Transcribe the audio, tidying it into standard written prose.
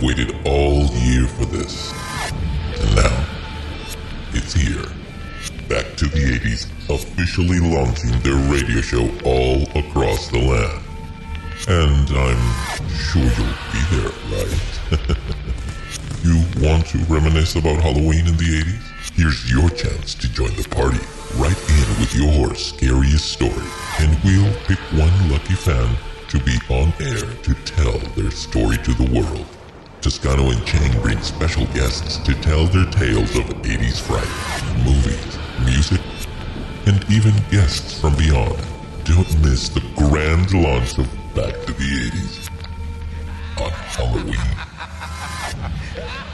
waited all year for this. And now, it's here. Back to the 80s, officially launching their radio show all across the land. And I'm sure you'll be there, right? You want to reminisce about Halloween in the 80s? Here's your chance to join the party. Write in with your scariest story, and we'll pick one lucky fan to be on air to tell their story to the world. Toscano and Chang bring special guests to tell their tales of 80s fright, movies, music, and even guests from beyond. Don't miss the grand launch of Back to the 80s on Halloween.